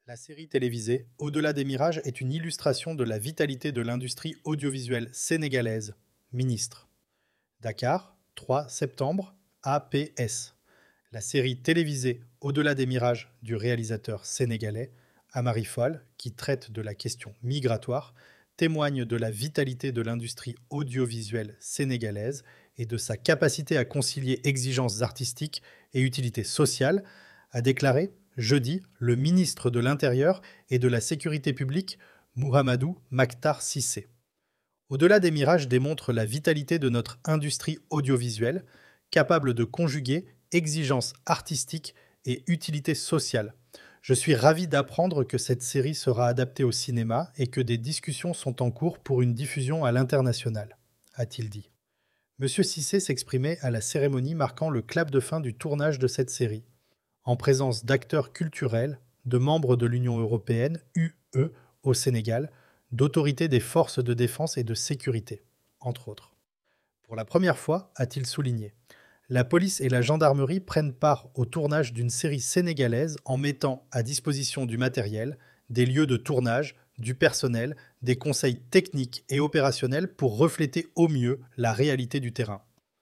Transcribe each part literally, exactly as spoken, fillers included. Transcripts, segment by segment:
La série télévisée Au-delà des mirages est une illustration de la vitalité de l'industrie audiovisuelle sénégalaise. Ministre. Dakar, trois septembre, A P S. La série télévisée Au-delà des mirages du réalisateur sénégalais Amary Fall, qui traite de la question migratoire, témoigne de la vitalité de l'industrie audiovisuelle sénégalaise et de sa capacité à concilier exigences artistiques et utilité sociale, a déclaré jeudi le ministre de l'Intérieur et de la Sécurité publique, Mouhamadou Makhtar Cissé. Au-delà des mirages démontre la vitalité de notre industrie audiovisuelle, capable de conjuguer exigences artistiques et utilité sociale. Je suis ravi d'apprendre que cette série sera adaptée au cinéma et que des discussions sont en cours pour une diffusion à l'international, a-t-il dit. Monsieur Cissé s'exprimait à la cérémonie marquant le clap de fin du tournage de cette série, en présence d'acteurs culturels, de membres de l'Union européenne, U E, au Sénégal, d'autorités des forces de défense et de sécurité, entre autres. Pour la première fois, a-t-il souligné, la police et la gendarmerie prennent part au tournage d'une série sénégalaise en mettant à disposition du matériel, des lieux de tournage, du personnel, des conseils techniques et opérationnels pour refléter au mieux la réalité du terrain.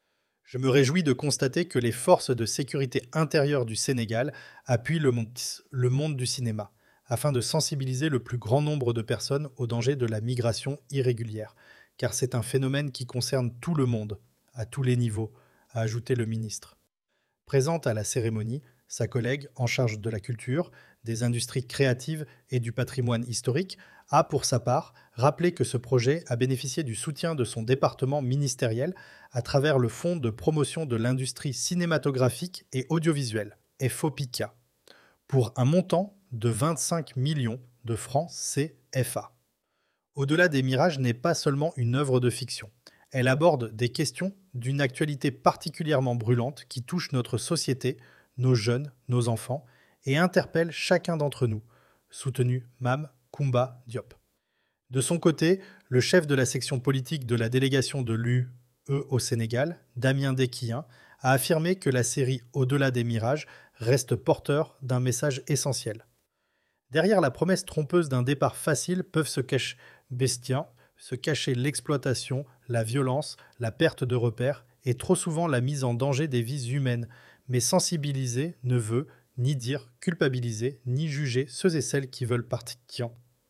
Je me réjouis de constater que les forces de sécurité intérieure du Sénégal appuient le monde, le monde du cinéma, afin de sensibiliser le plus grand nombre de personnes au danger de la migration irrégulière, car c'est un phénomène qui concerne tout le monde, à tous les niveaux, a ajouté le ministre. Présente à la cérémonie, sa collègue en charge de la culture, des industries créatives et du patrimoine historique a, pour sa part, rappelé que ce projet a bénéficié du soutien de son département ministériel à travers le Fonds de promotion de l'industrie cinématographique et audiovisuelle, FOPICA, pour un montant de vingt-cinq millions de francs C F A. Au-delà des mirages n'est pas seulement une œuvre de fiction. Elle aborde des questions d'une actualité particulièrement brûlante qui touche notre société, nos jeunes, nos enfants, et interpelle chacun d'entre nous, soutenu Mame Koumba Diop. De son côté, le chef de la section politique de la délégation de l'U E au Sénégal, Damien Desquillin, a affirmé que la série Au-delà des mirages reste porteur d'un message essentiel. Derrière la promesse trompeuse d'un départ facile peuvent se cacher Bastien, se cacher l'exploitation, la violence, la perte de repères et trop souvent la mise en danger des vies humaines. Mais sensibiliser ne veut ni dire culpabiliser, ni juger ceux et celles qui veulent partir.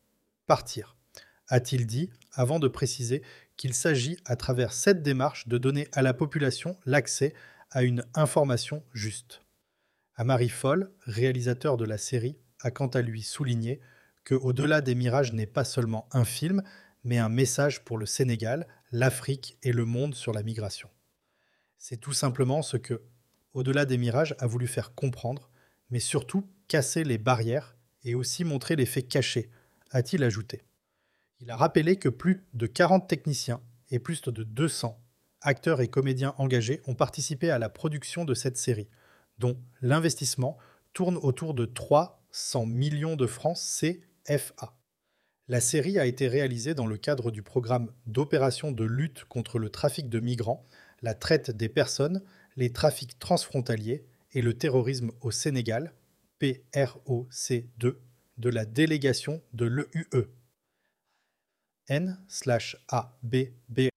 Partir, a-t-il dit, avant de préciser qu'il s'agit à travers cette démarche de donner à la population l'accès à une information juste. Amary Fall, réalisateur de la série, a quant à lui souligné que Au-delà des mirages n'est pas seulement un film, mais un message pour le Sénégal, l'Afrique et le monde sur la migration. C'est tout simplement ce que Au-delà des mirages a voulu faire comprendre, mais surtout casser les barrières et aussi montrer les faits cachés, a-t-il ajouté. Il a rappelé que plus de quarante techniciens et plus de deux cents acteurs et comédiens engagés ont participé à la production de cette série, dont l'investissement tourne autour de trois cents millions de francs C F A. La série a été réalisée dans le cadre du programme d'opération de lutte contre le trafic de migrants, la traite des personnes, les trafics transfrontaliers et le terrorisme au Sénégal, P R O C deux, de la délégation de l'E U E. N slash A B B